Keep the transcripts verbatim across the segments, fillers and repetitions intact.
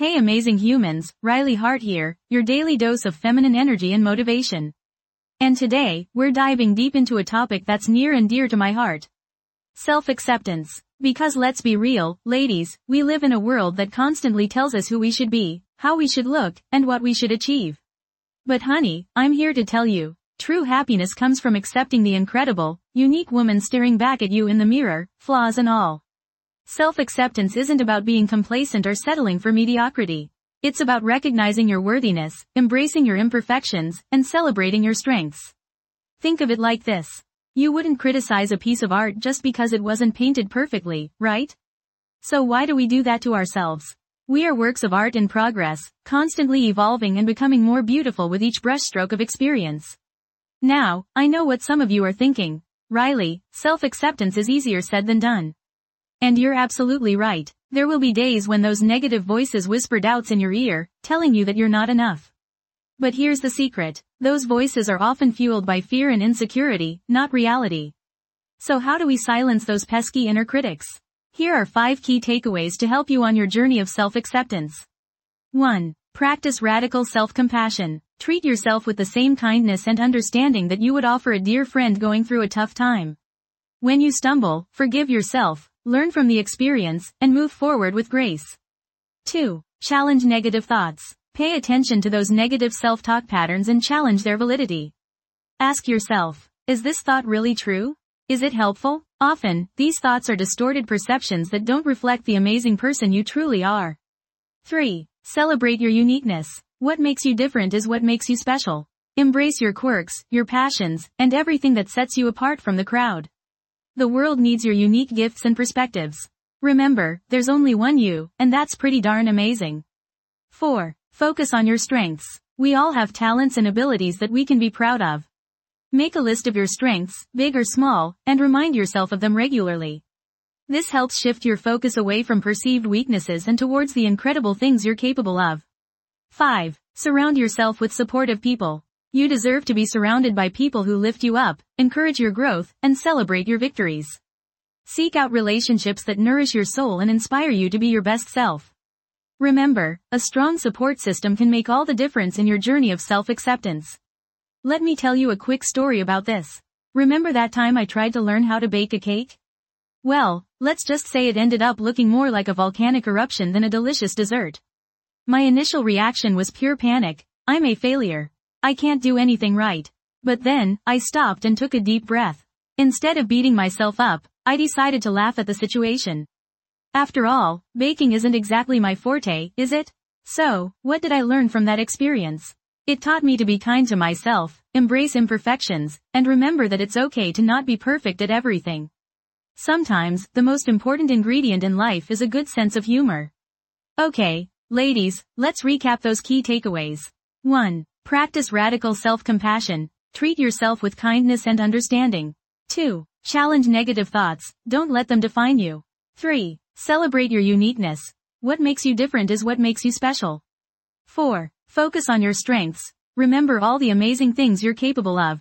Hey amazing humans, Riley Hart here, your daily dose of feminine energy and motivation. And today, we're diving deep into a topic that's near and dear to my heart. Self-acceptance. Because let's be real, ladies, we live in a world that constantly tells us who we should be, how we should look, and what we should achieve. But honey, I'm here to tell you, true happiness comes from accepting the incredible, unique woman staring back at you in the mirror, flaws and all. Self-acceptance isn't about being complacent or settling for mediocrity. It's about recognizing your worthiness, embracing your imperfections, and celebrating your strengths. Think of it like this. You wouldn't criticize a piece of art just because it wasn't painted perfectly, right? So why do we do that to ourselves? We are works of art in progress, constantly evolving and becoming more beautiful with each brushstroke of experience. Now, I know what some of you are thinking. Riley, self-acceptance is easier said than done. And you're absolutely right. There will be days when those negative voices whisper doubts in your ear, telling you that you're not enough. But here's the secret. Those voices are often fueled by fear and insecurity, not reality. So how do we silence those pesky inner critics? Here are five key takeaways to help you on your journey of self-acceptance. one. Practice radical self-compassion. Treat yourself with the same kindness and understanding that you would offer a dear friend going through a tough time. When you stumble, forgive yourself. Learn from the experience, and move forward with grace. two. Challenge negative thoughts. Pay attention to those negative self-talk patterns and challenge their validity. Ask yourself, is this thought really true? Is it helpful? Often, these thoughts are distorted perceptions that don't reflect the amazing person you truly are. three. Celebrate your uniqueness. What makes you different is what makes you special. Embrace your quirks, your passions, and everything that sets you apart from the crowd. The world needs your unique gifts and perspectives. Remember, there's only one you, and that's pretty darn amazing. four. Focus on your strengths. We all have talents and abilities that we can be proud of. Make a list of your strengths, big or small, and remind yourself of them regularly. This helps shift your focus away from perceived weaknesses and towards the incredible things you're capable of. five. Surround yourself with supportive people. You deserve to be surrounded by people who lift you up, encourage your growth, and celebrate your victories. Seek out relationships that nourish your soul and inspire you to be your best self. Remember, a strong support system can make all the difference in your journey of self-acceptance. Let me tell you a quick story about this. Remember that time I tried to learn how to bake a cake? Well, let's just say it ended up looking more like a volcanic eruption than a delicious dessert. My initial reaction was pure panic. I'm a failure. I can't do anything right. But then, I stopped and took a deep breath. Instead of beating myself up, I decided to laugh at the situation. After all, baking isn't exactly my forte, is it? So, what did I learn from that experience? It taught me to be kind to myself, embrace imperfections, and remember that it's okay to not be perfect at everything. Sometimes, the most important ingredient in life is a good sense of humor. Okay, ladies, let's recap those key takeaways. one. Practice radical self-compassion. Treat yourself with kindness and understanding. two. Challenge negative thoughts. Don't let them define you. three. Celebrate your uniqueness. What makes you different is what makes you special. four. Focus on your strengths. Remember all the amazing things you're capable of.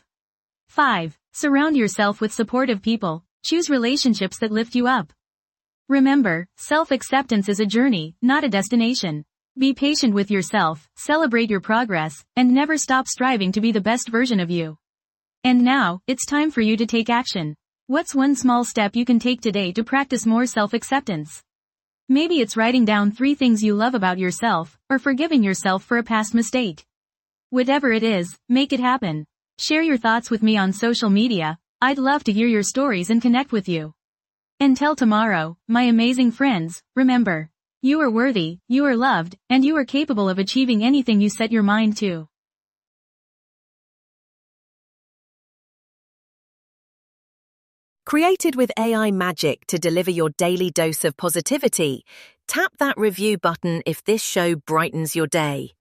five. Surround yourself with supportive people. Choose relationships that lift you up. Remember, self-acceptance is a journey, not a destination. Be patient with yourself, celebrate your progress, and never stop striving to be the best version of you. And now, it's time for you to take action. What's one small step you can take today to practice more self-acceptance? Maybe it's writing down three things you love about yourself, or forgiving yourself for a past mistake. Whatever it is, make it happen. Share your thoughts with me on social media. I'd love to hear your stories and connect with you. Until tomorrow, my amazing friends, remember, you are worthy, you are loved, and you are capable of achieving anything you set your mind to. Created with A I magic to deliver your daily dose of positivity, tap that review button if this show brightens your day.